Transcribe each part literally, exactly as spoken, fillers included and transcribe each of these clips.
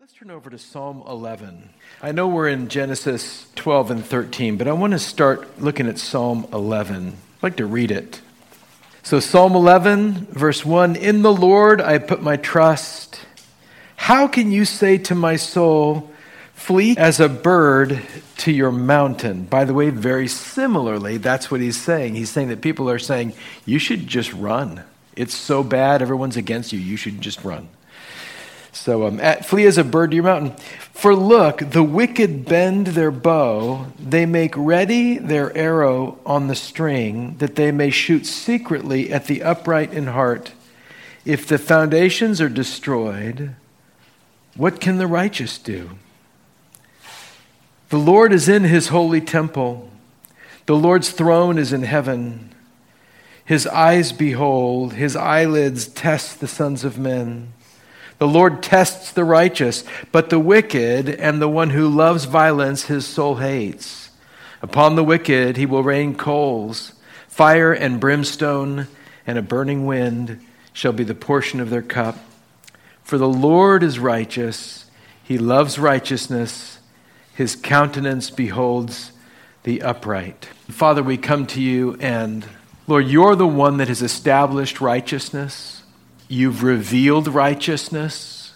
Let's turn over to Psalm eleven. I know we're in Genesis twelve and thirteen, but I want to start looking at Psalm eleven. I'd like to read it. So Psalm eleven, verse one, "In the Lord I put my trust. How can you say to my soul, flee as a bird to your mountain?" By the way, very similarly, that's what he's saying. He's saying that people are saying, you should just run. It's so bad, everyone's against you, you should just run. So um, at, flee as a bird to your mountain. For look, the wicked bend their bow. They make ready their arrow on the string, that they may shoot secretly at the upright in heart. If the foundations are destroyed, what can the righteous do? The Lord is in his holy temple. The Lord's throne is in heaven. His eyes behold, his eyelids test the sons of men. The Lord tests the righteous, but the wicked and the one who loves violence his soul hates. Upon the wicked he will rain coals, fire and brimstone, and a burning wind shall be the portion of their cup. For the Lord is righteous, he loves righteousness, his countenance beholds the upright. Father, we come to you, and Lord, you're the one that has established righteousness. You've revealed righteousness.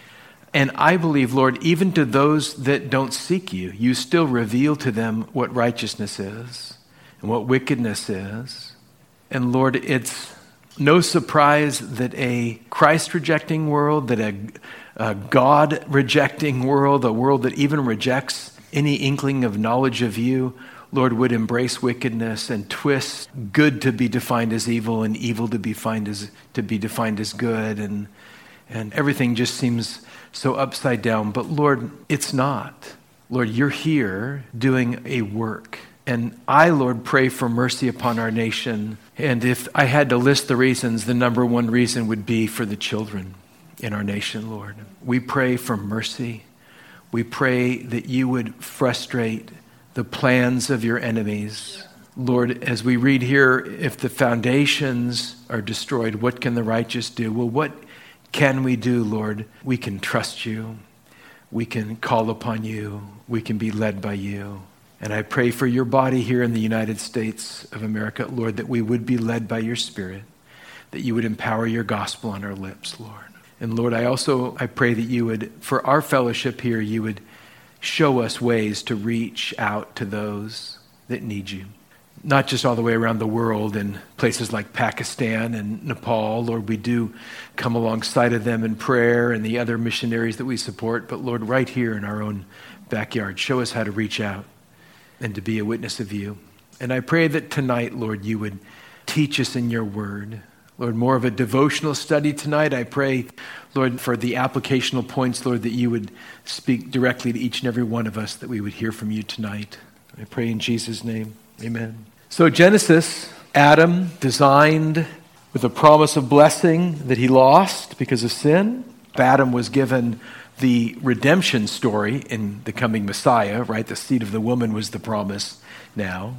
And I believe, Lord, even to those that don't seek you, you still reveal to them what righteousness is and what wickedness is. And Lord, it's no surprise that a Christ-rejecting world, that a, a God-rejecting world, a world that even rejects any inkling of knowledge of you, Lord, would embrace wickedness and twist good to be defined as evil and evil to be defined as to be defined as good, and and everything just seems so upside down. But Lord, it's not. Lord, you're here doing a work. And I, Lord, pray for mercy upon our nation. And if I had to list the reasons, the number one reason would be for the children in our nation, Lord. We pray for mercy. We pray that you would frustrate the plans of your enemies. Lord, as we read here, if the foundations are destroyed, what can the righteous do? Well, what can we do, Lord? We can trust you. We can call upon you. We can be led by you. And I pray for your body here in the United States of America, Lord, that we would be led by your Spirit, that you would empower your gospel on our lips, Lord. And Lord, I also, I pray that you would, for our fellowship here, you would show us ways to reach out to those that need you. Not just all the way around the world in places like Pakistan and Nepal. Lord, we do come alongside of them in prayer and the other missionaries that we support. But Lord, right here in our own backyard, show us how to reach out and to be a witness of you. And I pray that tonight, Lord, you would teach us in your word. Lord, more of a devotional study tonight. I pray, Lord, for the applicational points, Lord, that you would speak directly to each and every one of us, that we would hear from you tonight. I pray in Jesus' name, amen. So Genesis, Adam designed with a promise of blessing that he lost because of sin. Adam was given the redemption story in the coming Messiah, right? The seed of the woman was the promise now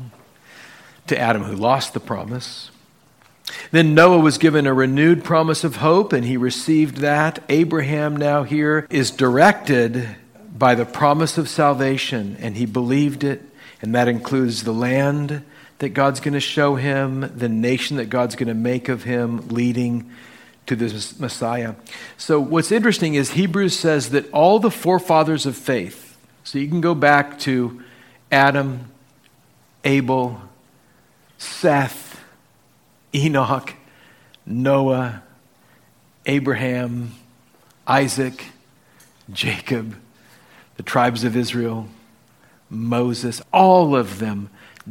to Adam, who lost the promise. Then Noah was given a renewed promise of hope, and he received that. Abraham now here is directed by the promise of salvation, and he believed it, and that includes the land that God's going to show him, the nation that God's going to make of him, leading to this Messiah. So what's interesting is Hebrews says that all the forefathers of faith, so you can go back to Adam, Abel, Seth, Enoch, Noah, Abraham, Isaac, Jacob, the tribes of Israel, Moses, all of them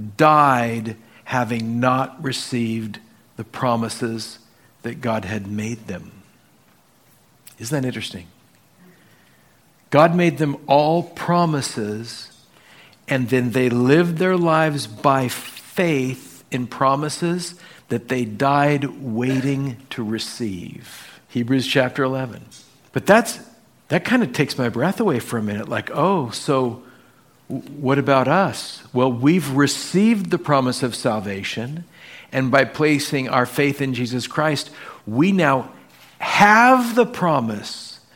died having not received the promises that God had made them. Isn't that interesting? God made them all promises, and then they lived their lives by faith in promises that they died waiting to receive. Hebrews chapter eleven. But that's that kind of takes my breath away for a minute. Like, oh, so what about us? Well, we've received the promise of salvation, and by placing our faith in Jesus Christ, we now have the promise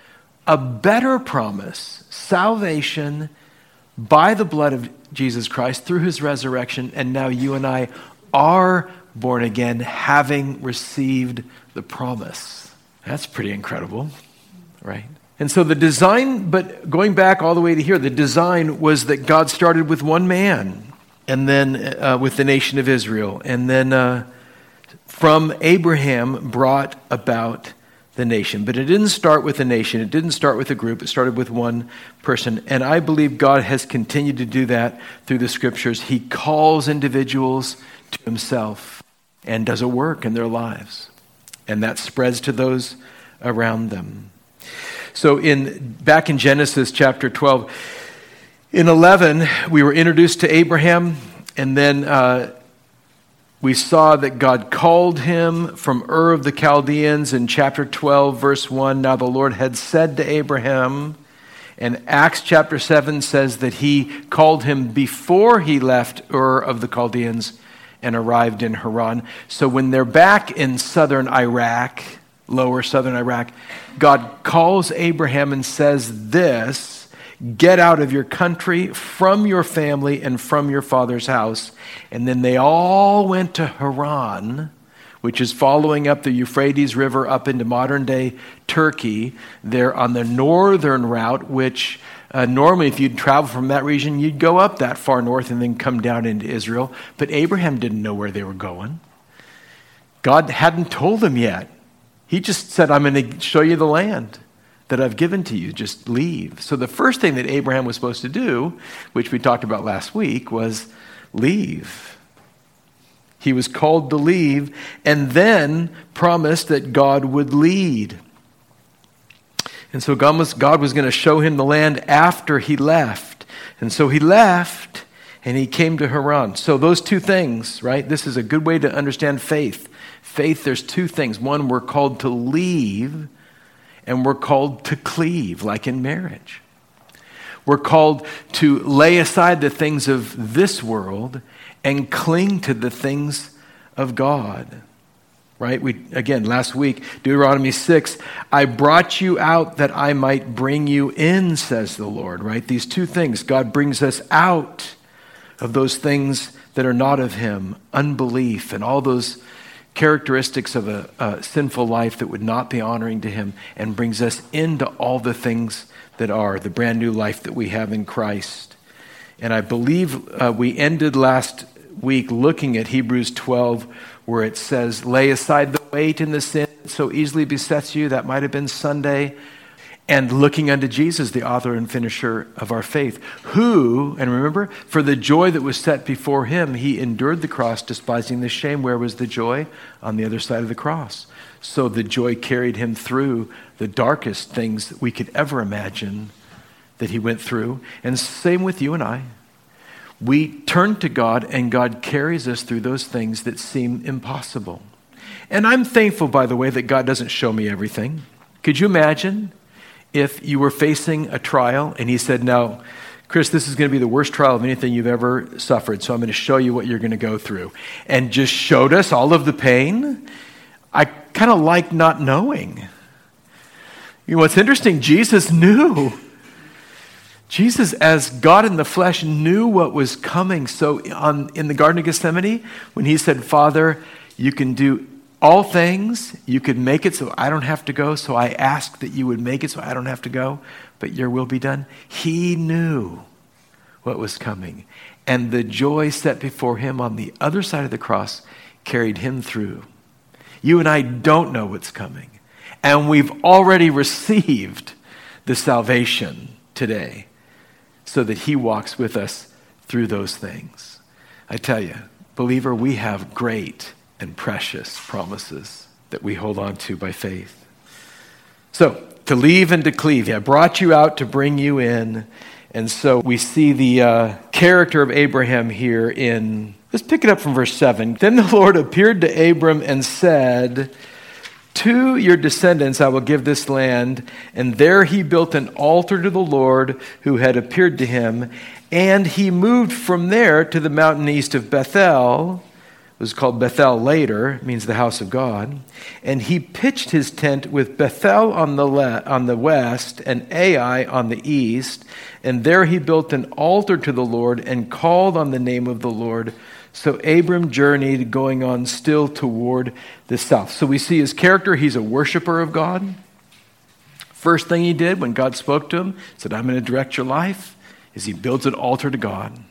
a better promise, salvation by the blood of Jesus Christ through his resurrection, and now you and I are born again, having received the promise. That's pretty incredible, right? And so the design, but going back all the way to here, the design was that God started with one man, and then uh, with the nation of Israel, and then uh, from Abraham brought about the nation. But it didn't start with a nation. It didn't start with a group. It started with one person. And I believe God has continued to do that through the scriptures. He calls individuals to himself and does a work in their lives. And that spreads to those around them. So in back in Genesis chapter twelve, in eleven, we were introduced to Abraham, and then uh, we saw that God called him from Ur of the Chaldeans in chapter twelve, verse one. Now the Lord had said to Abraham, and Acts chapter seven says that he called him before he left Ur of the Chaldeans and arrived in Haran. So when they're back in southern Iraq, lower southern Iraq, God calls Abraham and says this: get out of your country, from your family, and from your father's house. And then they all went to Haran, which is following up the Euphrates River up into modern-day Turkey. They're on the northern route, which uh, normally if you'd travel from that region, you'd go up that far north and then come down into Israel. But Abraham didn't know where they were going. God hadn't told him yet. He just said, I'm going to show you the land that I've given to you. Just leave. So the first thing that Abraham was supposed to do, which we talked about last week, was leave. He was called to leave and then promised that God would lead. And so God was, God was going to show him the land after he left. And so he left and he came to Haran. So those two things, right? This is a good way to understand faith. Faith, there's two things. One, we're called to leave, and we're called to cleave, like in marriage. We're called to lay aside the things of this world and cling to the things of God. Right? We again, last week, Deuteronomy six, I brought you out that I might bring you in, says the Lord. Right? These two things. God brings us out of those things that are not of him, unbelief and all those characteristics of a, a sinful life that would not be honoring to him, and brings us into all the things that are, the brand new life that we have in Christ. And I believe uh, we ended last week looking at Hebrews twelve, where it says, lay aside the weight and the sin that so easily besets you. That might have been Sunday. And looking unto Jesus, the author and finisher of our faith, who, and remember, for the joy that was set before him, he endured the cross, despising the shame. Where was the joy? On the other side of the cross. So the joy carried him through the darkest things that we could ever imagine that he went through. And same with you and I. We turn to God, and God carries us through those things that seem impossible. And I'm thankful, by the way, that God doesn't show me everything. Could you imagine if you were facing a trial and he said, now, Chris, this is going to be the worst trial of anything you've ever suffered, so I'm going to show you what you're going to go through, and just showed us all of the pain? I kind of like not knowing. You know, what's interesting, Jesus knew. Jesus, as God in the flesh, knew what was coming. So on, in the Garden of Gethsemane, when he said, Father, you can do all things, you could make it so I don't have to go, so I ask that you would make it so I don't have to go, but your will be done. He knew what was coming. And the joy set before him on the other side of the cross carried him through. You and I don't know what's coming. And we've already received the salvation today so that he walks with us through those things. I tell you, believer, we have great and precious promises that we hold on to by faith. So, to leave and to cleave. I brought you out to bring you in. And so we see the uh, character of Abraham here in, let's pick it up from verse seven. Then the Lord appeared to Abram and said, to your descendants I will give this land. And there he built an altar to the Lord who had appeared to him. And he moved from there to the mountain east of Bethel, was called Bethel later, it means the house of God. And he pitched his tent with Bethel on the le- on the west and Ai on the east. And there he built an altar to the Lord and called on the name of the Lord. So Abram journeyed, going on still toward the south. So we see his character. He's a worshiper of God. First thing he did when God spoke to him, said, I'm going to direct your life, is he builds an altar to God.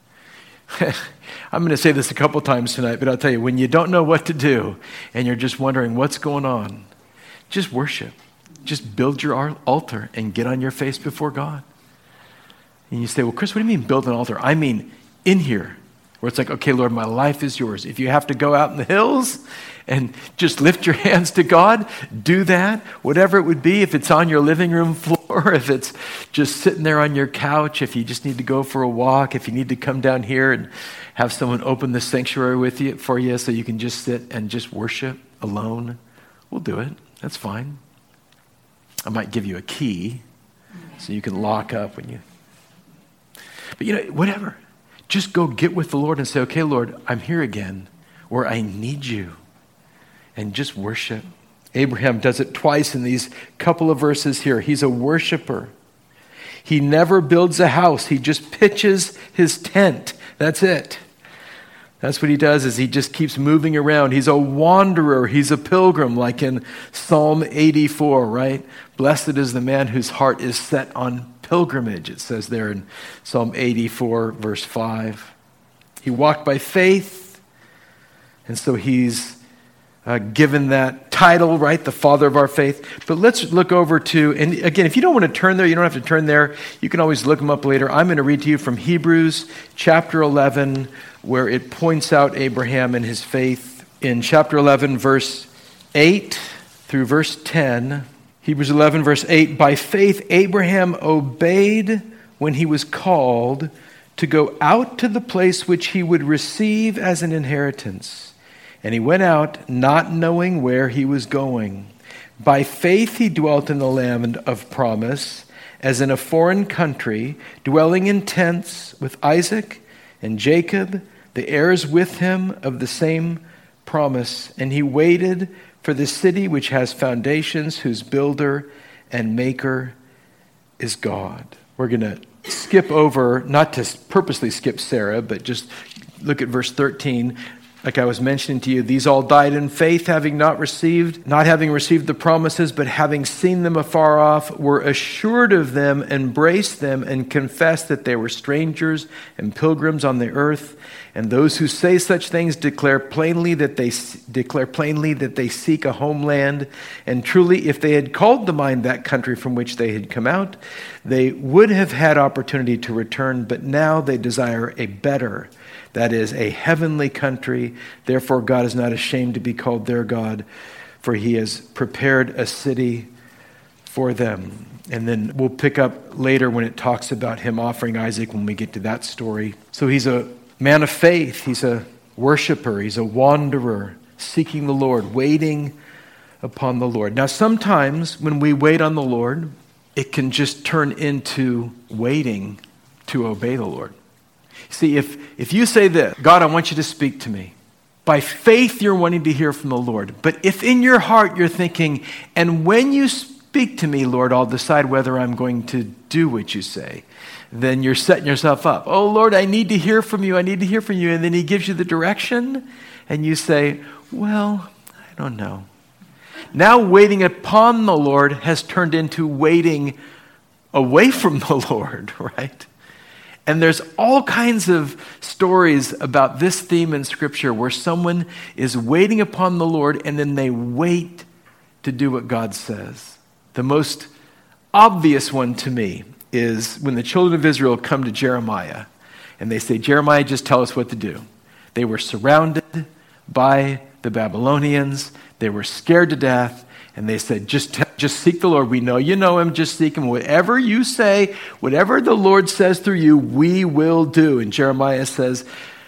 I'm going to say this a couple times tonight, but I'll tell you, when you don't know what to do and you're just wondering what's going on, just worship. Just build your altar and get on your face before God. And you say, well, Chris, what do you mean build an altar? I mean in here, where it's like, okay, Lord, my life is yours. If you have to go out in the hills and just lift your hands to God, do that. Whatever it would be, if it's on your living room floor, if it's just sitting there on your couch, if you just need to go for a walk, if you need to come down here and have someone open the sanctuary with you for you so you can just sit and just worship alone, we'll do it. That's fine. I might give you a key so you can lock up when you... But you know, whatever. Just go get with the Lord and say, okay, Lord, I'm here again where I need you. And just worship. Abraham does it twice in these couple of verses here. He's a worshiper. He never builds a house. He just pitches his tent. That's it. That's what he does, is he just keeps moving around. He's a wanderer. He's a pilgrim, like in Psalm eighty-four, right? Blessed is the man whose heart is set on pilgrimage, it says there in Psalm eighty-four, verse five. He walked by faith, and so he's uh, given that title, right? The father of our faith. But let's look over to, and again, if you don't want to turn there, you don't have to turn there. You can always look them up later. I'm going to read to you from Hebrews chapter eleven, where it points out Abraham and his faith. In chapter eleven, verse eight through verse ten, Hebrews eleven, verse eight, by faith Abraham obeyed when he was called to go out to the place which he would receive as an inheritance. And he went out not knowing where he was going. By faith he dwelt in the land of promise, as in a foreign country, dwelling in tents with Isaac and Jacob, the heirs with him of the same promise. And he waited for the city which has foundations, whose builder and maker is God. We're going to skip over, not to purposely skip Sarah, but just look at verse thirteen. Like I was mentioning to you, these all died in faith, having not received, not having received the promises, but having seen them afar off, were assured of them, embraced them, and confessed that they were strangers and pilgrims on the earth. And those who say such things declare plainly that they declare plainly that they seek a homeland. And truly, if they had called to mind that country from which they had come out, they would have had opportunity to return. But now they desire a better, that is, a heavenly country. Therefore, God is not ashamed to be called their God, for he has prepared a city for them. And then we'll pick up later when it talks about him offering Isaac when we get to that story. So he's a man of faith. He's a worshiper. He's a wanderer, seeking the Lord, waiting upon the Lord. Now, sometimes when we wait on the Lord, it can just turn into waiting to obey the Lord. See, if, if you say this, God, I want you to speak to me. By faith, you're wanting to hear from the Lord. But if in your heart you're thinking, and when you speak to me, Lord, I'll decide whether I'm going to do what you say, then you're setting yourself up. Oh, Lord, I need to hear from you. I need to hear from you. And then he gives you the direction, and you say, well, I don't know. Now waiting upon the Lord has turned into waiting away from the Lord, right? And there's all kinds of stories about this theme in Scripture where someone is waiting upon the Lord and then they wait to do what God says. The most obvious one to me is when the children of Israel come to Jeremiah and they say, Jeremiah, just tell us what to do. They were surrounded by the Babylonians. They were scared to death. And they said, just, just seek the Lord. We know you know him. Just seek him. Whatever you say, whatever the Lord says through you, we will do. And Jeremiah says,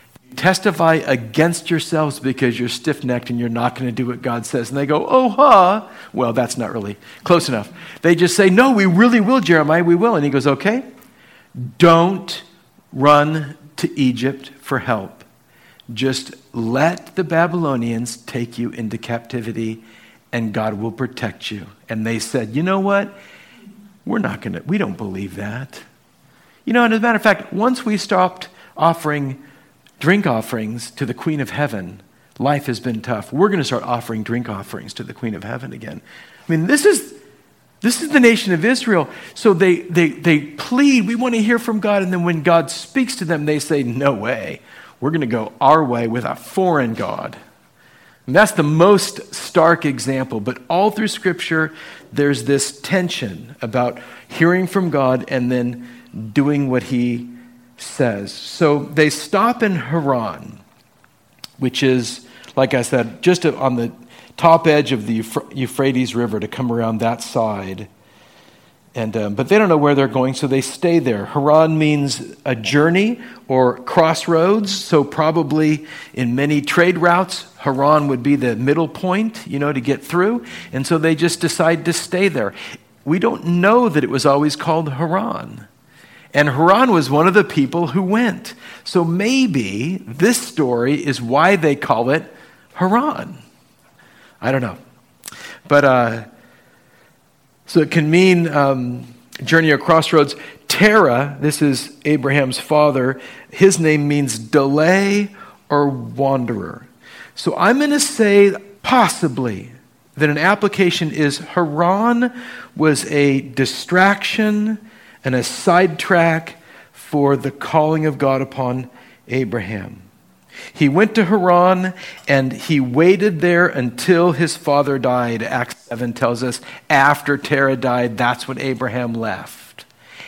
testify against yourselves because you're stiff-necked and you're not going to do what God says. And they go, oh, huh. Well, that's not really close enough. They just say, no, we really will, Jeremiah, we will. And he goes, okay, don't run to Egypt for help. Just let the Babylonians take you into captivity and God will protect you. And they said, you know what? We're not going to, we don't believe that. You know, and as a matter of fact, once we stopped offering drink offerings to the Queen of Heaven, life has been tough. We're going to start offering drink offerings to the Queen of Heaven again. I mean, this is this is the nation of Israel. So they they they plead, we want to hear from God. And then when God speaks to them, they say, no way. We're going to go our way with a foreign God. And that's the most stark example. But all through Scripture, there's this tension about hearing from God and then doing what he says. So they stop in Haran, which is, like I said, just on the top edge of the Euphrates River, to come around that side. And um, but they don't know where they're going, so they stay there. Haran means a journey or crossroads, so probably in many trade routes, Haran would be the middle point, you know, to get through. And so they just decide to stay there. We don't know that it was always called Haran. And Haran was one of the people who went. So maybe this story is why they call it Haran. I don't know. But, uh, so it can mean um, journey or crossroads. Terah, this is Abraham's father, his name means delay or wanderer. So I'm going to say possibly that an application is Haran was a distraction and a sidetrack for the calling of God upon Abraham. He went to Haran and he waited there until his father died. Acts seven tells us after Terah died, that's when Abraham left.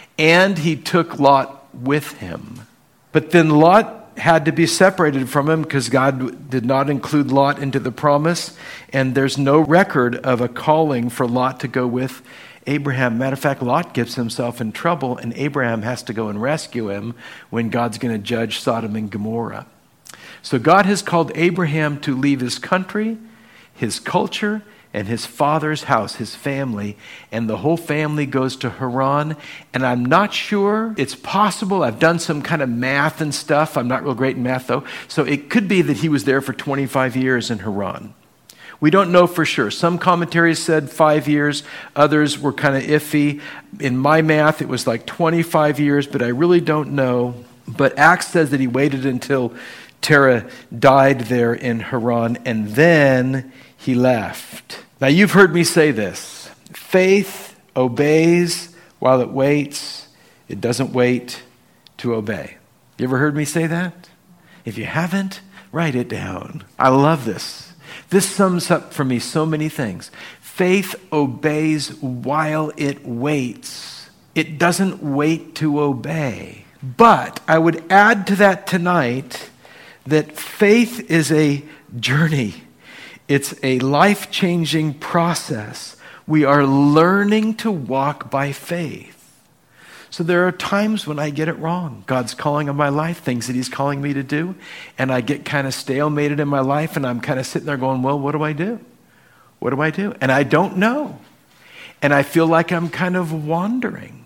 And he took Lot with him. But then Lot had to be separated from him because God did not include Lot into the promise. And there's no record of a calling for Lot to go with Abraham. Matter of fact, Lot gets himself in trouble and Abraham has to go and rescue him when God's going to judge Sodom and Gomorrah. So God has called Abraham to leave his country, his culture, and his father's house, his family, and the whole family goes to Haran. And I'm not sure, it's possible, I've done some kind of math and stuff, I'm not real great in math though, so it could be that he was there for twenty-five years in Haran. We don't know for sure. Some commentaries said five years, others were kind of iffy. In my math, it was like twenty-five years, but I really don't know. But Acts says that he waited until Terah died there in Haran, and then he left. Now, you've heard me say this. Faith obeys while it waits. It doesn't wait to obey. You ever heard me say that? If you haven't, write it down. I love this. This sums up for me so many things. Faith obeys while it waits. It doesn't wait to obey. But I would add to that tonight that faith is a journey. It's a life-changing process. We are learning to walk by faith. So there are times when I get it wrong. God's calling on my life, things that he's calling me to do, and I get kind of stalemated in my life, and I'm kind of sitting there going, well, what do I do? What do I do? And I don't know. And I feel like I'm kind of wandering.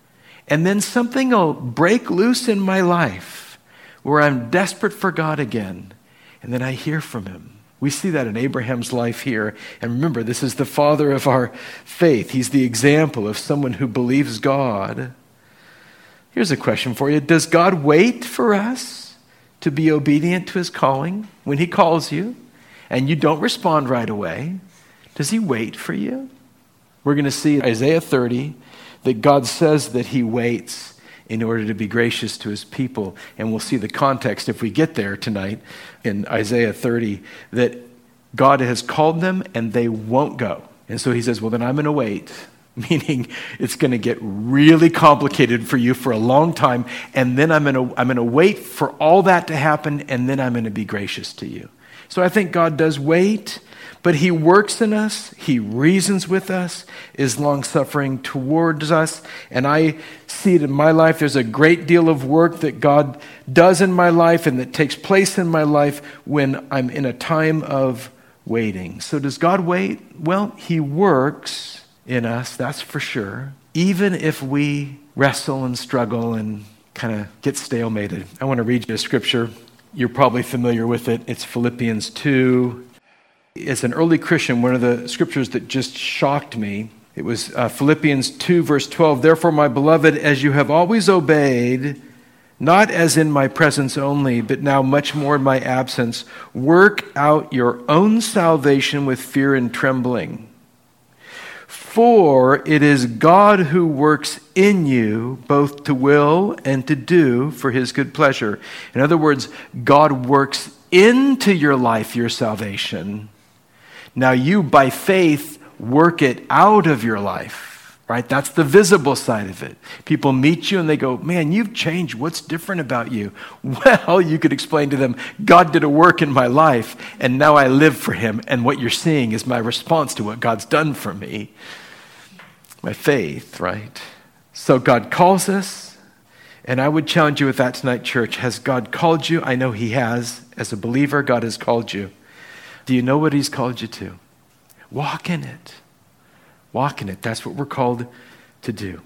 And then something will break loose in my life where I'm desperate for God again, and then I hear from him. We see that in Abraham's life here. And remember, this is the father of our faith. He's the example of someone who believes God. Here's a question for you. Does God wait for us to be obedient to his calling when he calls you and you don't respond right away? Does he wait for you? We're going to see in Isaiah thirty that God says that he waits in order to be gracious to his people. And we'll see the context if we get there tonight in Isaiah thirty, that God has called them and they won't go. And so he says, well, then I'm going to wait, meaning it's going to get really complicated for you for a long time. And then I'm going to, I'm going to wait for all that to happen, and then I'm going to be gracious to you. So I think God does wait, but he works in us, he reasons with us, is long-suffering towards us, and I see it in my life. There's a great deal of work that God does in my life and that takes place in my life when I'm in a time of waiting. So does God wait? Well, he works in us, that's for sure, even if we wrestle and struggle and kind of get stalemated. I want to read you a scripture You're probably familiar with it. It's Philippians two. As an early Christian, one of the scriptures that just shocked me, it was uh, Philippians two, verse twelve. Therefore, my beloved, as you have always obeyed, not as in my presence only, but now much more in my absence, work out your own salvation with fear and trembling. For it is God who works in you both to will and to do for his good pleasure. In other words, God works into your life your salvation. Now you, by faith, work it out of your life, right? That's the visible side of it. People meet you and they go, man, you've changed. What's different about you? Well, you could explain to them, God did a work in my life, and now I live for him, and what you're seeing is my response to what God's done for me. My faith, right? So God calls us, and I would challenge you with that tonight, church. Has God called you? I know he has. As a believer, God has called you. Do you know what he's called you to? Walk in it. Walk in it. That's what we're called to do.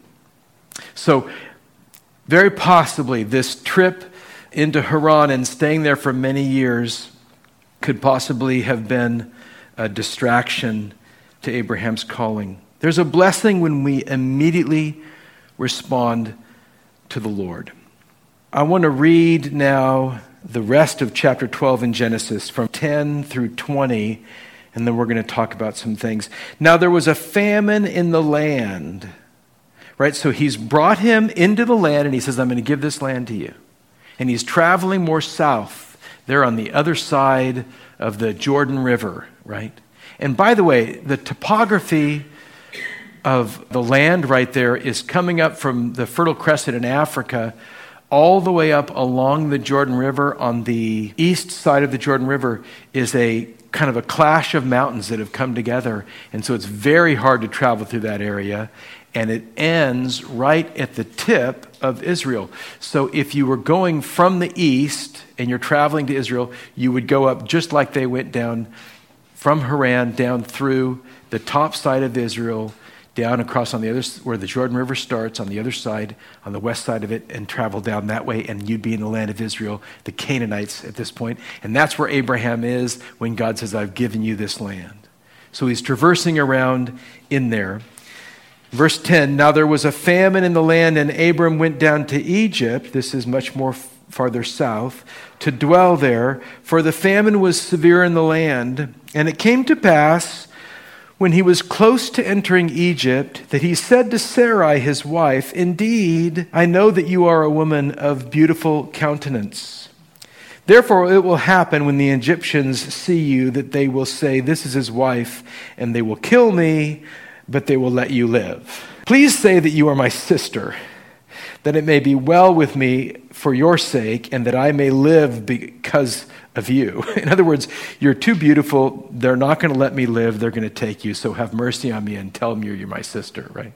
So, very possibly, this trip into Haran and staying there for many years could possibly have been a distraction to Abraham's calling. There's a blessing when we immediately respond to the Lord. I want to read now the rest of chapter twelve in Genesis from ten through twenty, and then we're going to talk about some things. Now there was a famine in the land, right? So he's brought him into the land, and he says, I'm going to give this land to you. And he's traveling more south. They're on the other side of the Jordan River, right? And by the way, the topography of the land right there is coming up from the Fertile Crescent in Africa all the way up along the Jordan River. On the east side of the Jordan River is a kind of a clash of mountains that have come together. And so it's very hard to travel through that area. And it ends right at the tip of Israel. So if you were going from the east and you're traveling to Israel, you would go up just like they went down from Haran, down through the top side of Israel, down across on the other, where the Jordan River starts, on the other side, on the west side of it, and travel down that way, and you'd be in the land of Israel, the Canaanites at this point. And that's where Abraham is when God says, I've given you this land. So he's traversing around in there. Verse ten, now there was a famine in the land, and Abram went down to Egypt. This is much more farther south, to dwell there, for the famine was severe in the land. And it came to pass, when he was close to entering Egypt, that he said to Sarai, his wife, indeed, I know that you are a woman of beautiful countenance. Therefore it will happen when the Egyptians see you that they will say, this is his wife, and they will kill me, but they will let you live. Please say that you are my sister, that it may be well with me for your sake, and that I may live because of you. In other words, you're too beautiful. They're not going to let me live. They're going to take you. So have mercy on me and tell them you're, you're my sister, right?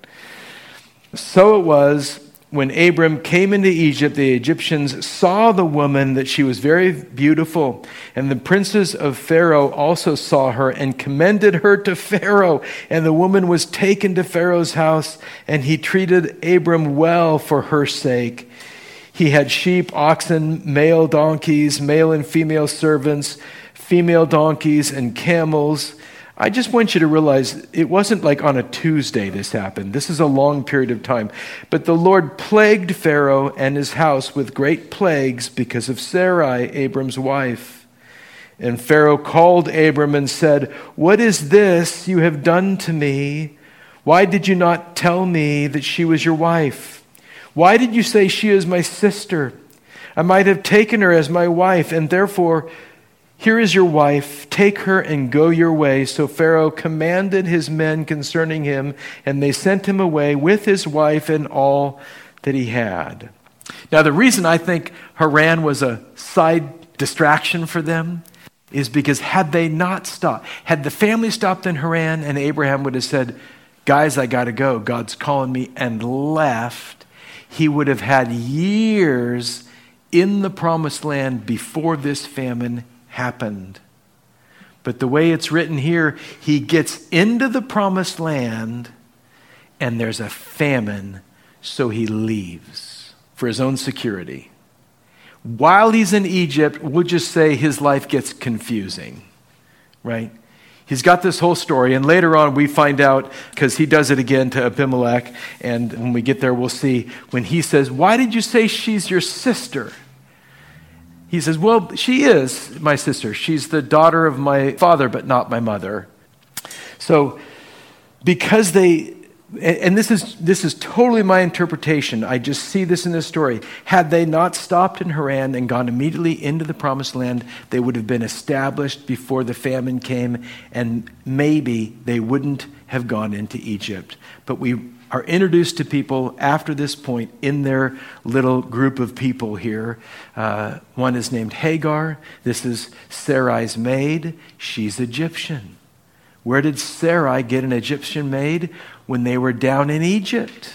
So it was when Abram came into Egypt, the Egyptians saw the woman that she was very beautiful. And the princes of Pharaoh also saw her and commended her to Pharaoh. And the woman was taken to Pharaoh's house, and he treated Abram well for her sake. He had sheep, oxen, male donkeys, male and female servants, female donkeys, and camels. I just want you to realize it wasn't like on a Tuesday this happened. This is a long period of time. But the Lord plagued Pharaoh and his house with great plagues because of Sarai, Abram's wife. And Pharaoh called Abram and said, what is this you have done to me? Why did you not tell me that she was your wife? Why did you say she is my sister? I might have taken her as my wife, and therefore, here is your wife. Take her and go your way. So Pharaoh commanded his men concerning him, and they sent him away with his wife and all that he had. Now, the reason I think Haran was a side distraction for them is because had they not stopped, had the family stopped in Haran, and Abraham would have said, guys, I got to go. God's calling me, and left, he would have had years in the promised land before this famine happened. But the way it's written here, he gets into the promised land and there's a famine, so he leaves for his own security. while he's in Egypt, we'll just say his life gets confusing, right? He's got this whole story, and later on we find out, because he does it again to Abimelech, and when we get there we'll see, when he says, why did you say she's your sister? He says, well, she is my sister. She's the daughter of my father, but not my mother. So, because they, and this is this is totally my interpretation, I just see this in this story. Had they not stopped in Haran and gone immediately into the promised land, they would have been established before the famine came, and maybe they wouldn't have gone into Egypt. But we are introduced to people after this point in their little group of people here. Uh, one is named Hagar. This is Sarai's maid. She's Egyptian. Where did Sarai get an Egyptian maid? When they were down in Egypt.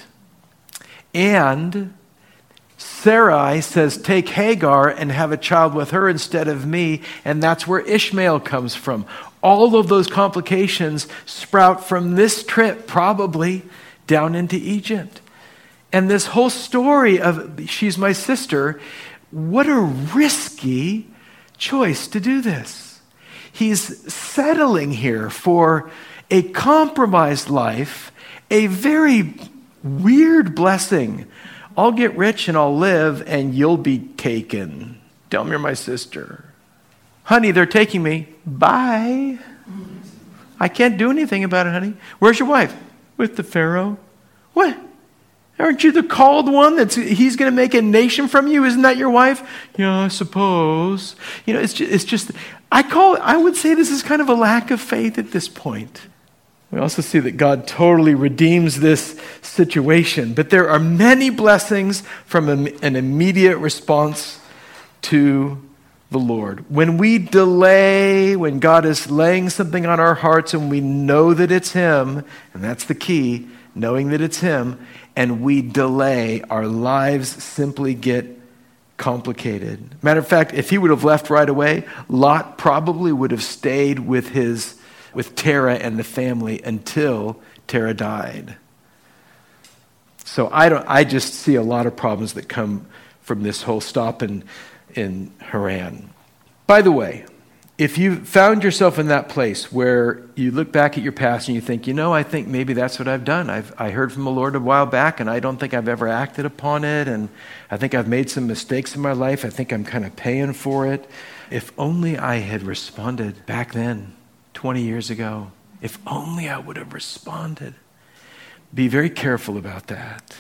And Sarai says, take Hagar and have a child with her instead of me, and that's where Ishmael comes from. All of those complications sprout from this trip, probably, down into Egypt. And this whole story of she's my sister, what a risky choice to do this. He's settling here for a compromised life, a very weird blessing. I'll get rich and I'll live and you'll be taken. Tell me you're my sister. Honey, they're taking me. Bye. I can't do anything about it, honey. Where's your wife? With the Pharaoh. What? Aren't you the called one that's he's going to make a nation from you? Isn't that your wife? Yeah, I suppose. You know, it's just, it's just I call I would say this is kind of a lack of faith at this point. We also see that God totally redeems this situation. But there are many blessings from an immediate response to the Lord. When we delay, when God is laying something on our hearts and we know that it's Him, and that's the key, knowing that it's Him, and we delay, our lives simply get complicated. Matter of fact, if he would have left right away, Lot probably would have stayed with his with Terah and the family until Terah died. So I don't. I just see a lot of problems that come from this whole stop in, in Haran. By the way, if you found yourself in that place where you look back at your past and you think, you know, I think maybe that's what I've done. I've I heard from the Lord a while back and I don't think I've ever acted upon it, and I think I've made some mistakes in my life. I think I'm kind of paying for it. If only I had responded back then, twenty years ago. If only I would have responded. Be very careful about that.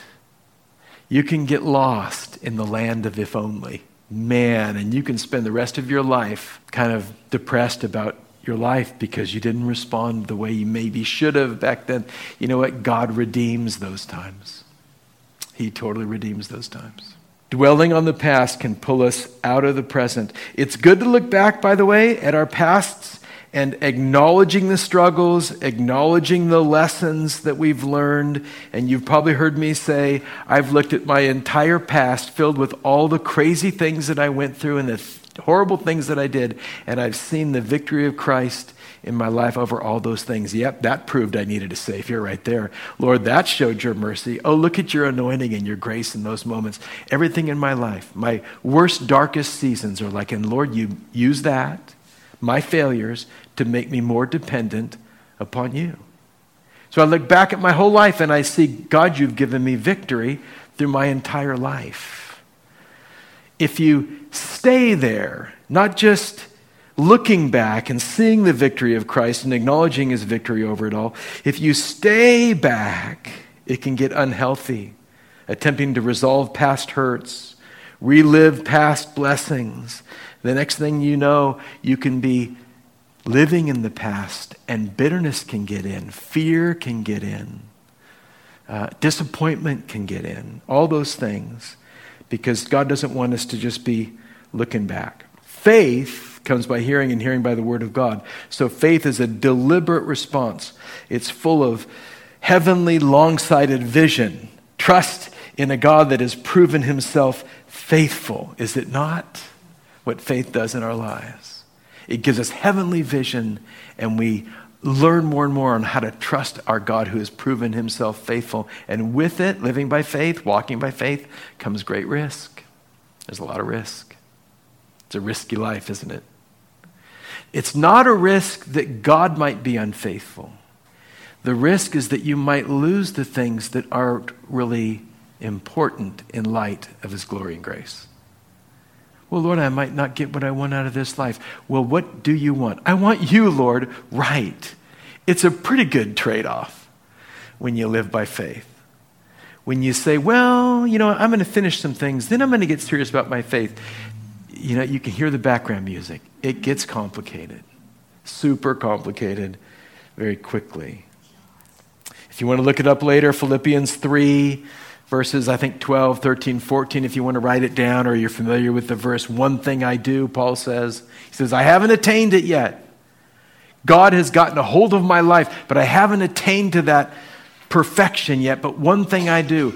You can get lost in the land of if only. Man, and you can spend the rest of your life kind of depressed about your life because you didn't respond the way you maybe should have back then. You know what? God redeems those times. He totally redeems those times. Dwelling on the past can pull us out of the present. It's good to look back, by the way, at our pasts and acknowledging the struggles, acknowledging the lessons that we've learned. And you've probably heard me say, I've looked at my entire past filled with all the crazy things that I went through and the th- horrible things that I did, and I've seen the victory of Christ in my life over all those things. Yep, that proved I needed a Savior right there. Lord, that showed your mercy. Oh, look at your anointing and your grace in those moments. Everything in my life, my worst, darkest seasons are like, and Lord, you use that, my failures, to make me more dependent upon you. So I look back at my whole life and I see, God, you've given me victory through my entire life. If you stay there, not just looking back and seeing the victory of Christ and acknowledging his victory over it all, if you stay back, it can get unhealthy, attempting to resolve past hurts, relive past blessings. The next thing you know, you can be living in the past, and bitterness can get in, fear can get in, uh, disappointment can get in, all those things, because God doesn't want us to just be looking back. Faith comes by hearing, and hearing by the word of God. So faith is a deliberate response. It's full of heavenly, long-sighted vision, trust in a God that has proven himself faithful. Is it not what faith does in our lives? It gives us heavenly vision, and we learn more and more on how to trust our God who has proven himself faithful. And with it, living by faith, walking by faith, comes great risk. There's a lot of risk. It's a risky life, isn't it? It's not a risk that God might be unfaithful. The risk is that you might lose the things that aren't really important in light of his glory and grace. Well, Lord, I might not get what I want out of this life. Well, what do you want? I want you, Lord. Right. It's a pretty good trade-off when you live by faith. When you say, well, you know, I'm going to finish some things, then I'm going to get serious about my faith. You know, you can hear the background music. It gets complicated, super complicated very quickly. If you want to look it up later, Philippians three, verses, I think, twelve, thirteen, fourteen, if you want to write it down or you're familiar with the verse, one thing I do, Paul says. He says, I haven't attained it yet. God has gotten a hold of my life, but I haven't attained to that perfection yet. But one thing I do,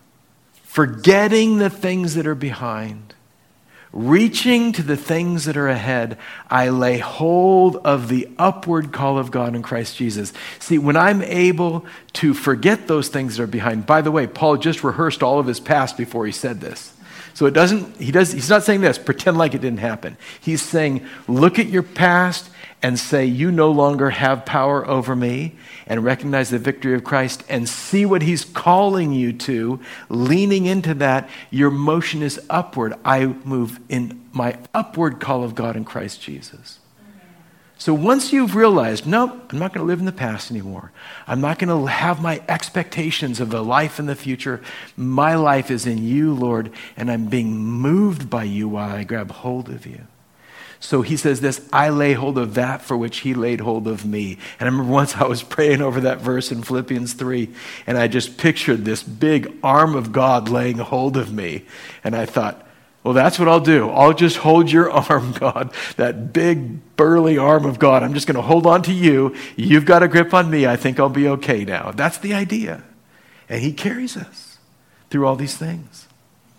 forgetting the things that are behind, reaching to the things that are ahead, I lay hold of the upward call of God in Christ Jesus. See, when I'm able to forget those things that are behind, by the way, Paul just rehearsed all of his past before he said this. So it doesn't, he does, he's not saying this, pretend like it didn't happen. He's saying, look at your past and say, you no longer have power over me, and recognize the victory of Christ and see what he's calling you to. Leaning into that, your motion is upward. I move in my upward call of God in Christ Jesus. So once you've realized, nope, I'm not going to live in the past anymore. I'm not going to have my expectations of the life in the future. My life is in you, Lord, and I'm being moved by you while I grab hold of you. So he says this, I lay hold of that for which he laid hold of me. And I remember once I was praying over that verse in Philippians three, and I just pictured this big arm of God laying hold of me. And I thought, well, that's what I'll do. I'll just hold your arm, God, that big, burly arm of God. I'm just going to hold on to you. You've got a grip on me. I think I'll be okay now. That's the idea. And he carries us through all these things.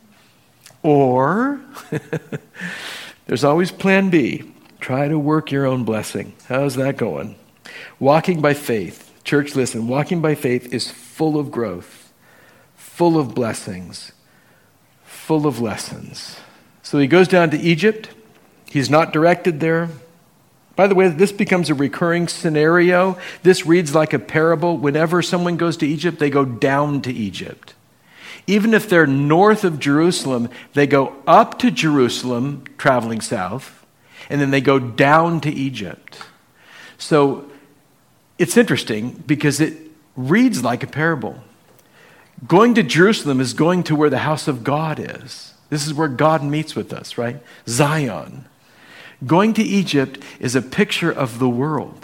Or... there's always plan B. Try to work your own blessing. How's that going? Walking by faith. Church, listen, walking by faith is full of growth, full of blessings, full of lessons. So he goes down to Egypt. He's not directed there. By the way, this becomes a recurring scenario. This reads like a parable. Whenever someone goes to Egypt, they go down to Egypt. Even if they're north of Jerusalem, they go up to Jerusalem, traveling south, and then they go down to Egypt. So it's interesting because it reads like a parable. Going to Jerusalem is going to where the house of God is. This is where God meets with us, right? Zion. Going to Egypt is a picture of the world.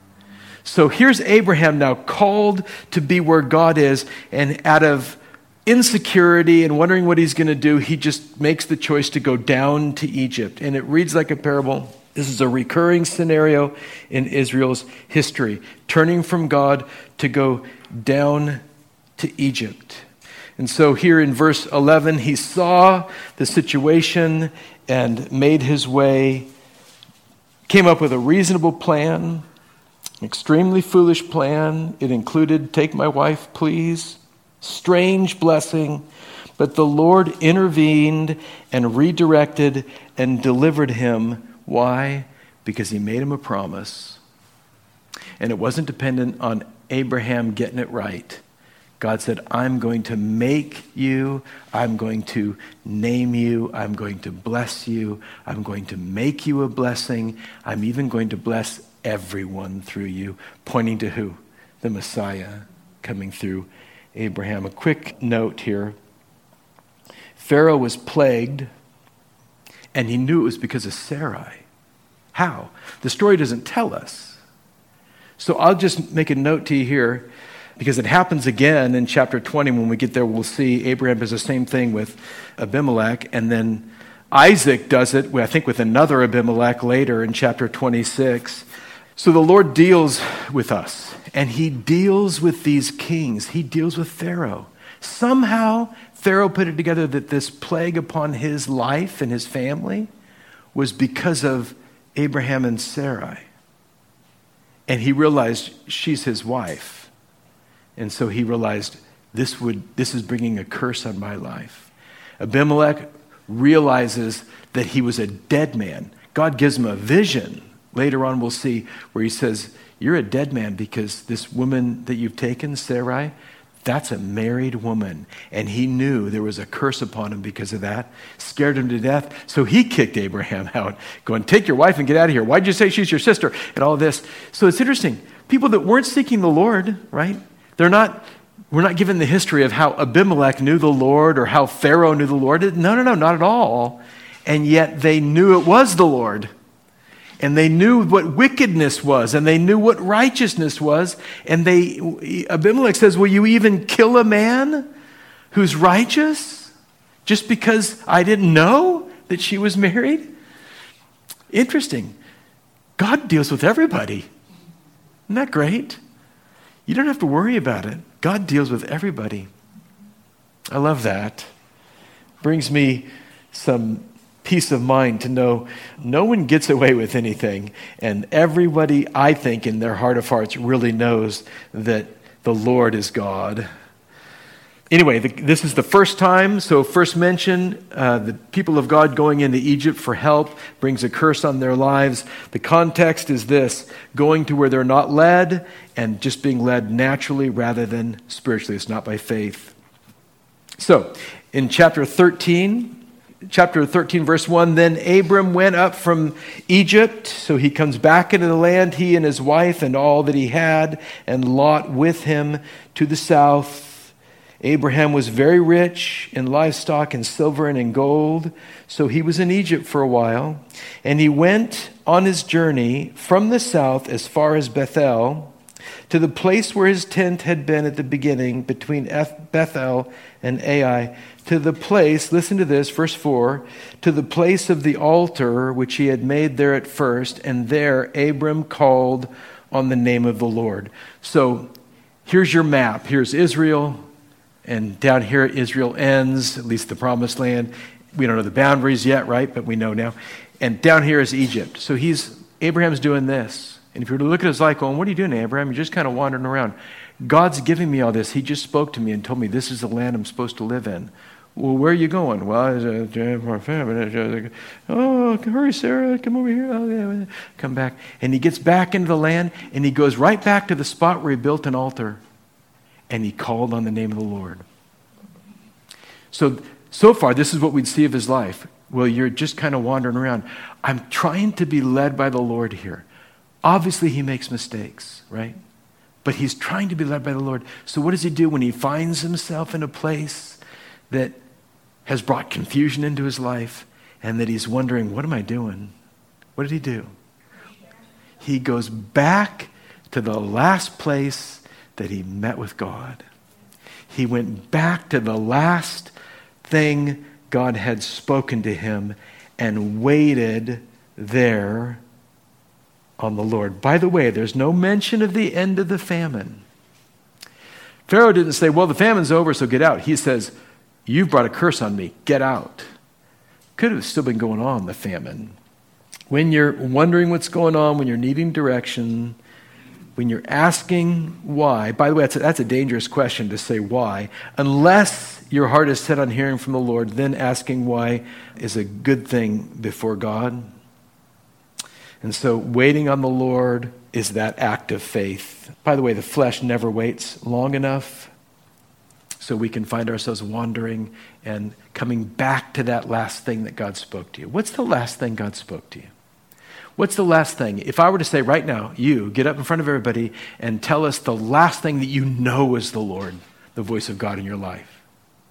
So here's Abraham now called to be where God is, and out of insecurity and wondering what he's going to do, he just makes the choice to go down to Egypt. And it reads like a parable. This is a recurring scenario in Israel's history, turning from God to go down to Egypt. And so here in verse eleven, he saw the situation and made his way, came up with a reasonable plan, an extremely foolish plan. It included, take my wife, please. Strange blessing, but the Lord intervened and redirected and delivered him. Why? Because he made him a promise. And it wasn't dependent on Abraham getting it right. God said, I'm going to make you, I'm going to name you, I'm going to bless you, I'm going to make you a blessing, I'm even going to bless everyone through you, pointing to who? The Messiah coming through Abraham. A quick note here. Pharaoh was plagued, and he knew it was because of Sarai. How? The story doesn't tell us. So I'll just make a note to you here, because it happens again in chapter twenty. When we get there, we'll see Abraham does the same thing with Abimelech, and then Isaac does it, I think, with another Abimelech later in chapter twenty-six. So the Lord deals with us, and he deals with these kings. He deals with Pharaoh. Somehow, Pharaoh put it together that this plague upon his life and his family was because of Abraham and Sarai. And he realized she's his wife. And so he realized this would this is bringing a curse on my life. Abimelech realizes that he was a dead man. God gives him a vision. Later on we'll see where he says, you're a dead man because this woman that you've taken, Sarai, that's a married woman. And he knew there was a curse upon him because of that. Scared him to death. So he kicked Abraham out, going, take your wife and get out of here. Why'd you say she's your sister? And all this. So it's interesting. People that weren't seeking the Lord, right? They're not, we're not given the history of how Abimelech knew the Lord or how Pharaoh knew the Lord. No, no, no, not at all. And yet they knew it was the Lord. And they knew what wickedness was, and they knew what righteousness was. And they, Abimelech says, will you even kill a man who's righteous just because I didn't know that she was married? Interesting. God deals with everybody. Isn't that great? You don't have to worry about it. God deals with everybody. I love that. Brings me some peace of mind to know no one gets away with anything, and everybody, I think, in their heart of hearts really knows that the Lord is God. Anyway, the, this is the first time, so first mention, uh, the people of God going into Egypt for help brings a curse on their lives. The context is this, going to where they're not led and just being led naturally rather than spiritually. It's not by faith. So, in chapter thirteen, Chapter thirteen, verse one, then Abram went up from Egypt, so he comes back into the land, he and his wife and all that he had, and Lot with him to the south. Abraham was very rich in livestock and silver and in gold, so he was in Egypt for a while. And he went on his journey from the south as far as Bethel, to the place where his tent had been at the beginning, between Bethel and Ai, to the place, listen to this, verse four, to the place of the altar which he had made there at first, and there Abram called on the name of the Lord. So here's your map. Here's Israel, and down here Israel ends, at least the promised land. We don't know the boundaries yet, right? But we know now. And down here is Egypt. So he's Abraham's doing this. And if you were to look at his life going, what are you doing, Abraham? You're just kind of wandering around. God's giving me all this. He just spoke to me and told me this is the land I'm supposed to live in. Well, where are you going? Well, my family. Oh, hurry, Sarah, come over here. Oh, yeah. Come back. And he gets back into the land, and he goes right back to the spot where he built an altar, and he called on the name of the Lord. So, so far, this is what we'd see of his life. Well, you're just kind of wandering around. I'm trying to be led by the Lord here. Obviously, he makes mistakes, right? But he's trying to be led by the Lord. So what does he do when he finds himself in a place that has brought confusion into his life and that he's wondering, what am I doing? What did he do? He goes back to the last place that he met with God. He went back to the last thing God had spoken to him and waited there on the Lord. By the way, there's no mention of the end of the famine. Pharaoh didn't say, well, the famine's over, so get out. He says, you've brought a curse on me. Get out. Could have still been going on, the famine. When you're wondering what's going on, when you're needing direction, when you're asking why, by the way, that's a, that's a dangerous question to say why. Unless your heart is set on hearing from the Lord, then asking why is a good thing before God. And so waiting on the Lord is that act of faith. By the way, the flesh never waits long enough, so we can find ourselves wandering and coming back to that last thing that God spoke to you. What's the last thing God spoke to you? What's the last thing? If I were to say right now, you get up in front of everybody and tell us the last thing that you know is the Lord, the voice of God in your life.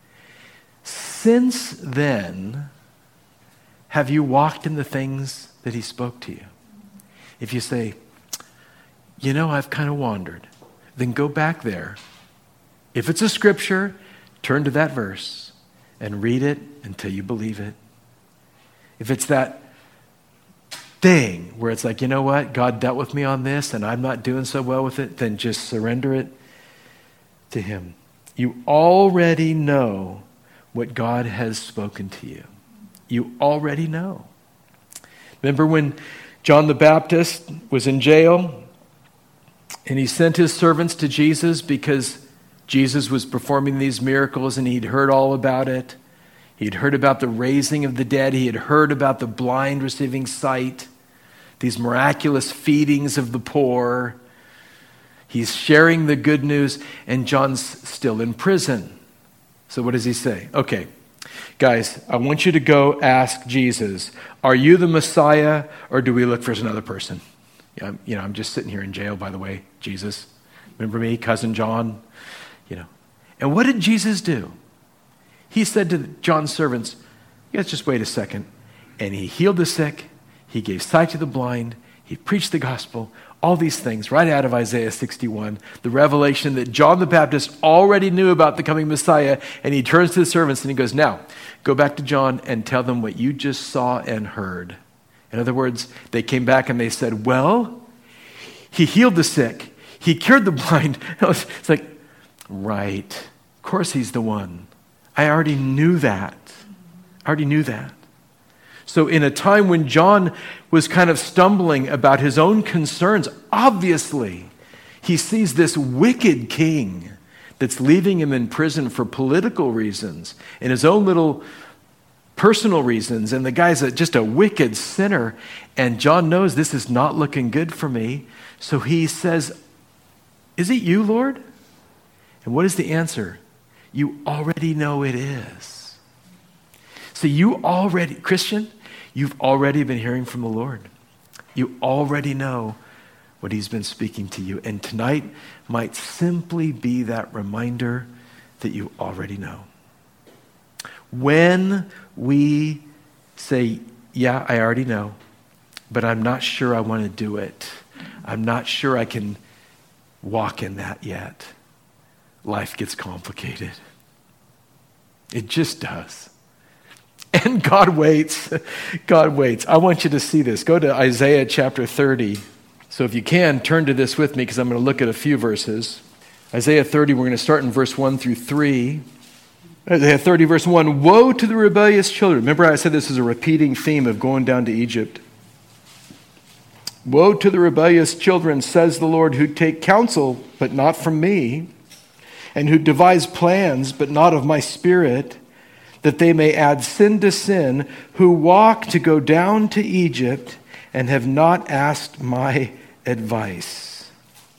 Since then, have you walked in the things that he spoke to you? If you say, you know, I've kind of wandered, then go back there. If it's a scripture, turn to that verse and read it until you believe it. If it's that thing where it's like, you know what, God dealt with me on this and I'm not doing so well with it, then just surrender it to him. You already know what God has spoken to you. You already know. Remember when John the Baptist was in jail and he sent his servants to Jesus because Jesus was performing these miracles and he'd heard all about it. He'd heard about the raising of the dead. He had heard about the blind receiving sight, these miraculous feedings of the poor. He's sharing the good news, and John's still in prison. So what does he say? Okay, guys, I want you to go ask Jesus, are you the Messiah, or do we look for another person? Yeah, you know, I'm just sitting here in jail, by the way, Jesus. Remember me, cousin John? You know. And what did Jesus do? He said to John's servants, you guys just wait a second. And he healed the sick. He gave sight to the blind. He preached the gospel. All these things right out of Isaiah sixty-one. The revelation that John the Baptist already knew about the coming Messiah. And he turns to the servants and he goes, now, go back to John and tell them what you just saw and heard. In other words, they came back and they said, well, he healed the sick. He cured the blind. It's like, right. Of course he's the one. I already knew that. I already knew that. So in a time when John was kind of stumbling about his own concerns, obviously, he sees this wicked king that's leaving him in prison for political reasons and his own little personal reasons. And the guy's a, just a wicked sinner. And John knows this is not looking good for me. So he says, is it you, Lord? And what is the answer? You already know it is. So you already, Christian, you've already been hearing from the Lord. You already know what he's been speaking to you. And tonight might simply be that reminder that you already know. When we say, yeah, I already know, but I'm not sure I want to do it. I'm not sure I can walk in that yet. Life gets complicated. It just does. And God waits. God waits. I want you to see this. Go to Isaiah chapter thirty. So if you can, turn to this with me because I'm going to look at a few verses. Isaiah thirty, we're going to start in verse one through three. Isaiah thirty, verse one, woe to the rebellious children. Remember I said this is a repeating theme of going down to Egypt. Woe to the rebellious children, says the Lord, who take counsel, but not from me, and who devise plans, but not of my spirit, that they may add sin to sin, who walk to go down to Egypt and have not asked my advice,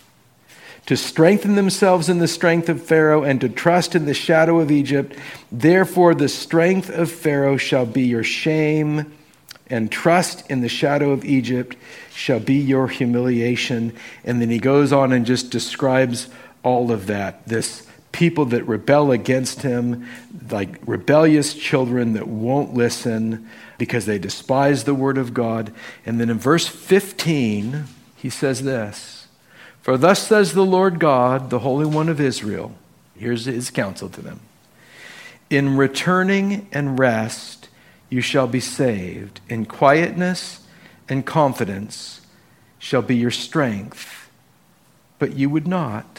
to strengthen themselves in the strength of Pharaoh and to trust in the shadow of Egypt. Therefore the strength of Pharaoh shall be your shame, and trust in the shadow of Egypt shall be your humiliation. And then he goes on and just describes all of that. This people that rebel against him, like rebellious children that won't listen because they despise the word of God. And then in verse fifteen, he says this, for thus says the Lord God, the Holy One of Israel. Here's his counsel to them. In returning and rest, you shall be saved. In quietness and confidence shall be your strength. But you would not.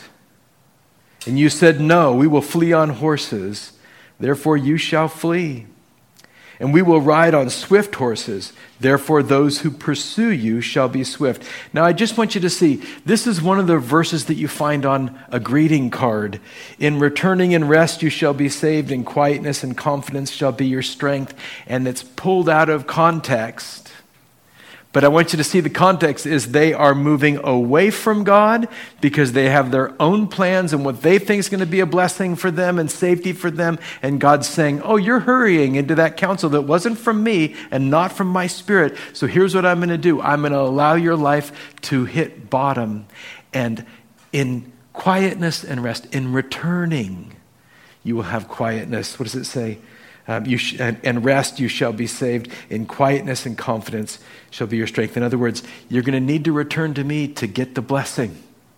And you said, no, we will flee on horses. Therefore you shall flee. And we will ride on swift horses. Therefore those who pursue you shall be swift. Now I just want you to see, this is one of the verses that you find on a greeting card. In returning and rest you shall be saved. In quietness and confidence shall be your strength. And it's pulled out of context. But I want you to see the context is they are moving away from God because they have their own plans and what they think is going to be a blessing for them and safety for them. And God's saying, oh, you're hurrying into that counsel that wasn't from me and not from my spirit. So here's what I'm going to do. I'm going to allow your life to hit bottom. And in quietness and rest, in returning, you will have quietness. What does it say? Um, you sh- and, and rest you shall be saved. In quietness and confidence shall be your strength. In other words, you're going to need to return to me to get the blessing.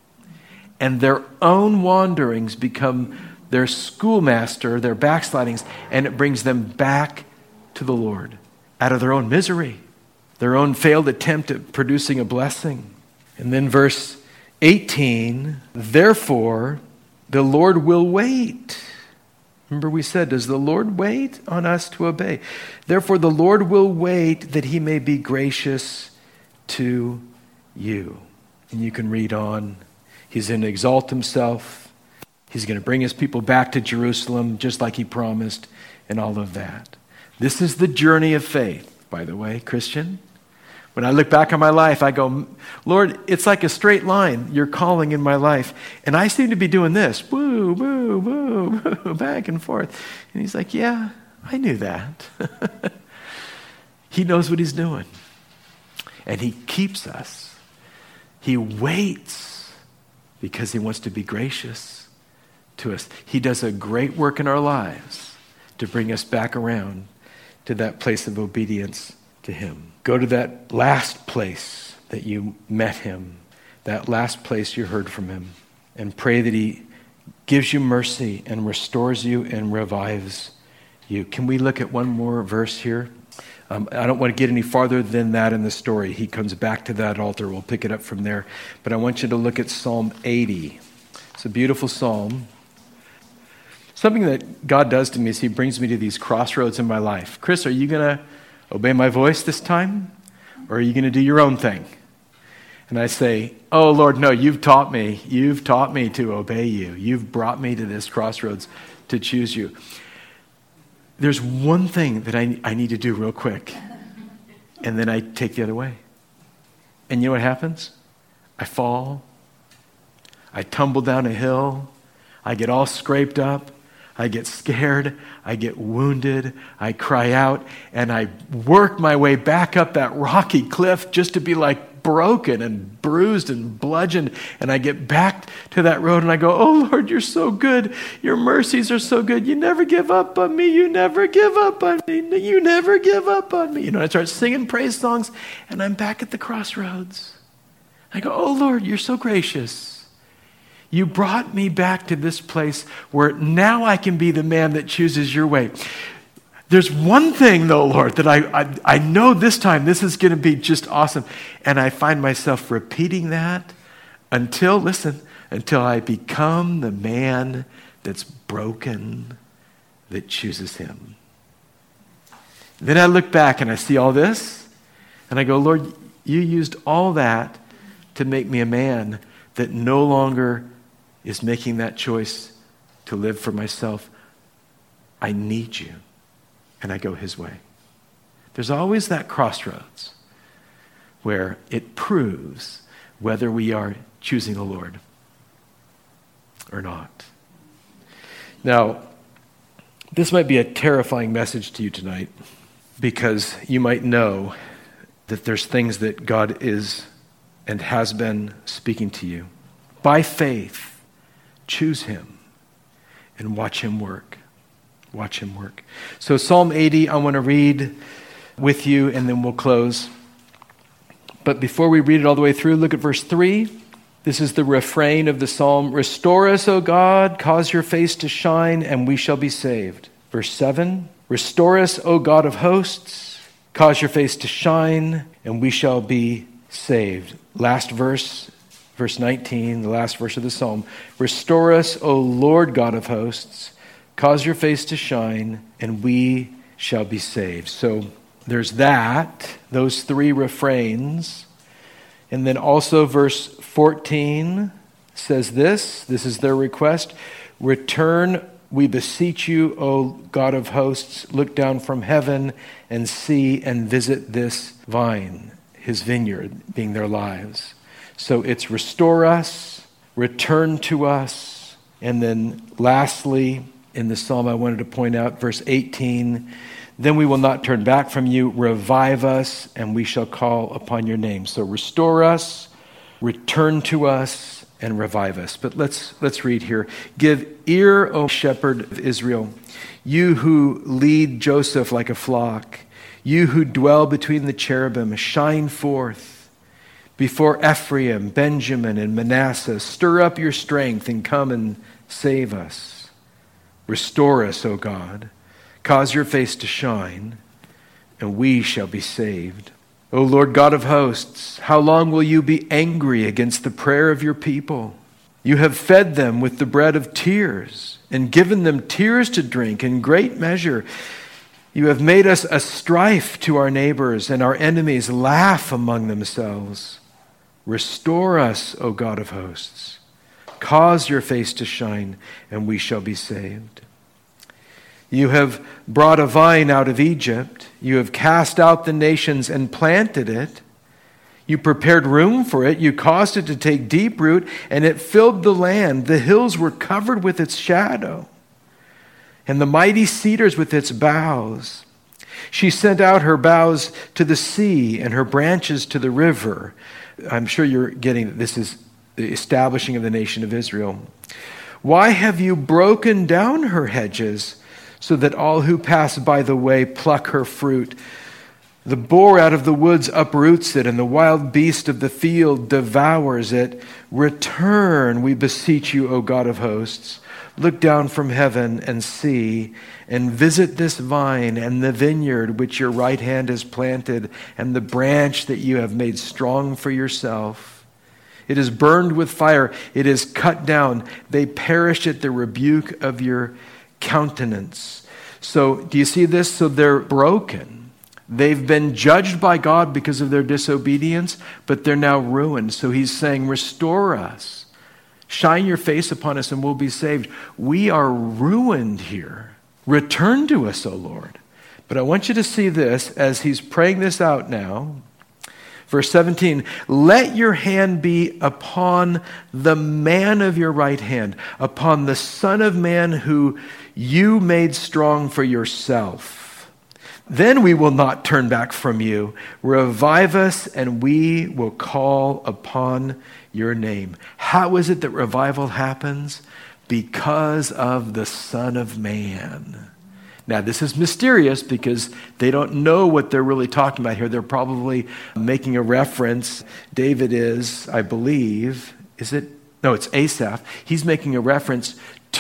And their own wanderings become their schoolmaster, their backslidings, and it brings them back to the Lord out of their own misery, their own failed attempt at producing a blessing. And then verse eighteen, therefore the Lord will wait. Remember we said, does the Lord wait on us to obey? Therefore the Lord will wait that he may be gracious to you. And you can read on. He's going to exalt himself. He's going to bring his people back to Jerusalem just like he promised. and all of that. This is the journey of faith, by the way, Christian. When I look back on my life, I go, Lord, it's like a straight line, your calling in my life. And I seem to be doing this, woo, woo, woo, woo, back and forth. And he's like, yeah, I knew that. He knows what he's doing. And he keeps us. He waits because he wants to be gracious to us. He does a great work in our lives to bring us back around to that place of obedience to him. Go to that last place that you met him, that last place you heard from him, and pray that he gives you mercy and restores you and revives you. Can we look at one more verse here? Um, I don't want to get any farther than that in the story. He comes back to that altar. We'll pick it up from there. But I want you to look at Psalm eighty. It's a beautiful psalm. Something that God does to me is he brings me to these crossroads in my life. Chris, are you going to obey my voice this time? Or are you going to do your own thing? And I say, oh, Lord, no, you've taught me. You've taught me to obey you. You've brought me to this crossroads to choose you. There's one thing that I, I need to do real quick. And then I take the other way. And you know what happens? I fall. I tumble down a hill. I get all scraped up. I get scared, I get wounded, I cry out, and I work my way back up that rocky cliff just to be like broken and bruised and bludgeoned. And I get back to that road and I go, oh Lord, you're so good. Your mercies are so good. You never give up on me. You never give up on me. You never give up on me. You know, I start singing praise songs and I'm back at the crossroads. I go, oh Lord, you're so gracious. You brought me back to this place where now I can be the man that chooses your way. There's one thing, though, Lord, that I, I, I know this time this is going to be just awesome. And I find myself repeating that until, listen, until I become the man that's broken, that chooses him. Then I look back and I see all this, and I go, Lord, you used all that to make me a man that no longer is making that choice to live for myself. I need you. And I go his way. There's always that crossroads where it proves whether we are choosing the Lord or not. Now, this might be a terrifying message to you tonight because you might know that there's things that God is and has been speaking to you. By faith, choose him and watch him work. Watch him work. So Psalm eighty, I want to read with you and then we'll close. But before we read it all the way through, look at verse three. This is the refrain of the psalm. Restore us, O God, cause your face to shine, and we shall be saved. Verse seven. Restore us, O God of hosts, cause your face to shine, and we shall be saved. Last verse. Verse nineteen, the last verse of the psalm. Restore us, O Lord God of hosts, cause your face to shine, and we shall be saved. So there's that, those three refrains. And then also verse fourteen says this, this is their request. Return, we beseech you, O God of hosts, look down from heaven and see and visit this vine, his vineyard, being their lives. So it's restore us, return to us, and then lastly, in the psalm I wanted to point out, verse eighteen, then we will not turn back from you, revive us, and we shall call upon your name. So restore us, return to us, and revive us. But let's let's read here. Give ear, O shepherd of Israel, you who lead Joseph like a flock, you who dwell between the cherubim, shine forth. Before Ephraim, Benjamin, and Manasseh, stir up your strength and come and save us. Restore us, O God. Cause your face to shine, and we shall be saved. O Lord God of hosts, how long will you be angry against the prayer of your people? You have fed them with the bread of tears and given them tears to drink in great measure. You have made us a strife to our neighbors, and our enemies laugh among themselves. Restore us, O God of hosts. Cause your face to shine, and we shall be saved. You have brought a vine out of Egypt. You have cast out the nations and planted it. You prepared room for it. You caused it to take deep root, and it filled the land. The hills were covered with its shadow, and the mighty cedars with its boughs. She sent out her boughs to the sea and her branches to the river. I'm sure you're getting that this is the establishing of the nation of Israel. Why have you broken down her hedges so that all who pass by the way pluck her fruit? The boar out of the woods uproots it, and the wild beast of the field devours it. Return, we beseech you, O God of hosts. Look down from heaven and see, and visit this vine and the vineyard which your right hand has planted, and the branch that you have made strong for yourself. It is burned with fire. It is cut down. They perish at the rebuke of your countenance. So, do you see this? So they're broken. They've been judged by God because of their disobedience, but they're now ruined. So he's saying, restore us. Shine your face upon us and we'll be saved. We are ruined here. Return to us, O Lord. But I want you to see this as he's praying this out now. Verse seventeen, let your hand be upon the man of your right hand, upon the Son of Man who you made strong for yourself. Then we will not turn back from you. Revive us, and we will call upon your name. How is it that revival happens? Because of the Son of Man. Now, this is mysterious because they don't know what they're really talking about here. They're probably making a reference. David is, I believe, is it? No, it's Asaph. He's making a reference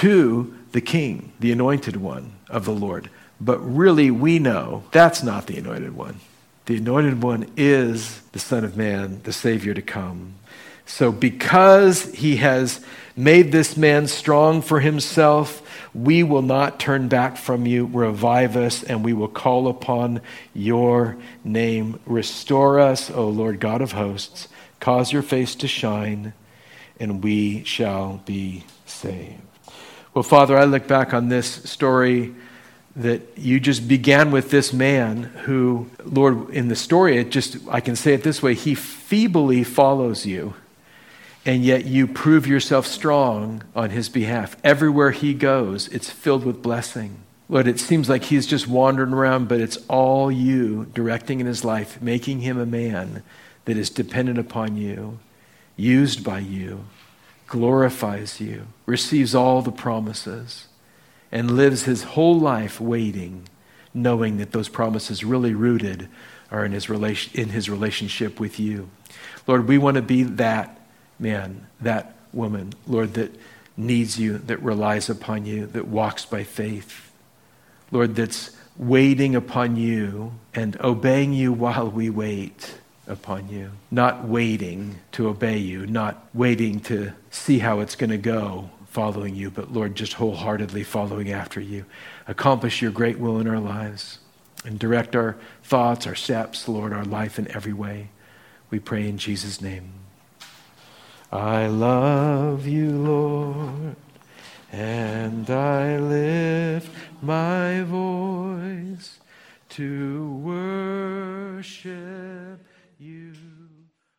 to the king, the anointed one of the Lord. But really, we know that's not the anointed one. The anointed one is the Son of Man, the Savior to come. So because he has made this man strong for himself, we will not turn back from you. Revive us, and we will call upon your name. Restore us, O Lord God of hosts. Cause your face to shine, and we shall be saved. Well, Father, I look back on this story that you just began with this man who, Lord, in the story, it just, I can say it this way, he feebly follows you, and yet you prove yourself strong on his behalf. Everywhere he goes, it's filled with blessing. Lord, it seems like he's just wandering around, but it's all you directing in his life, making him a man that is dependent upon you, used by you, glorifies you, receives all the promises, and lives his whole life waiting, knowing that those promises really rooted are in his relation, in his relationship with you. Lord, we want to be that man, that woman, Lord, that needs you, that relies upon you, that walks by faith. Lord, that's waiting upon you and obeying you while we wait upon you. Not waiting to obey you, not waiting to see how it's going to go, following you, but Lord, just wholeheartedly following after you. Accomplish your great will in our lives and direct our thoughts, our steps, Lord, our life in every way. We pray in Jesus' name. I love you, Lord, and I lift my voice to worship